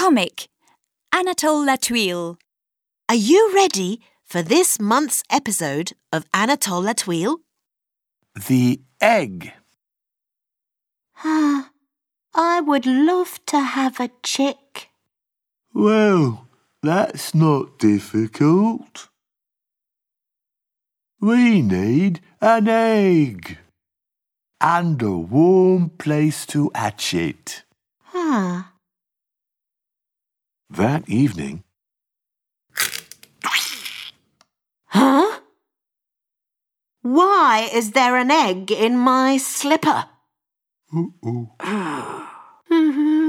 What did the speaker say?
comic, Anatole Latouille. Are you ready for this month's episode of Anatole Latouille? The egg. I would love to have a chick. Well, that's not difficult. We need an egg and a warm place to hatch it. That evening... Huh? Why is there an egg in my slipper?